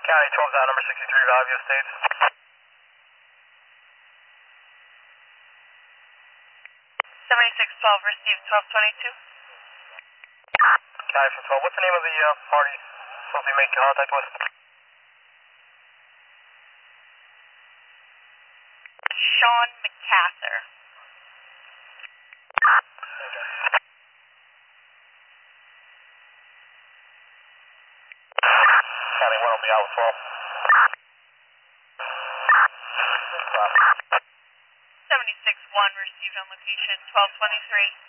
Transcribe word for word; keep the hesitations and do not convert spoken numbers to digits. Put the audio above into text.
County twelve down, number sixty-three, Valview Estates. seventy-six twelve, received twelve twenty-two. County from twelve, what's the name of the uh, party supposed to be making contact with? Sean McCather. Okay. County one will be out with twelve. seventy-six one, received on location twelve twenty-three.